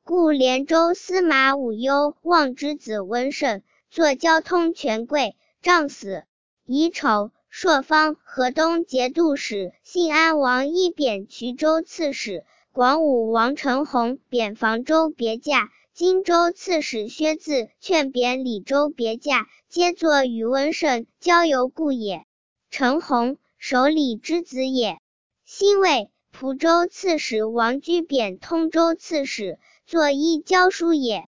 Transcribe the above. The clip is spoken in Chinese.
故连州司马武攸望之子温慎，做交通权贵，杖死。乙丑，朔方河东节度使，信安王一贬衢州刺史，广武王陈弘贬房州别驾，荆州刺史薛自劝贬李州别驾，皆作与温慎交游故也。陈弘，守礼之子也。辛未，蒲州刺史王居贬通州刺史，作议交书也。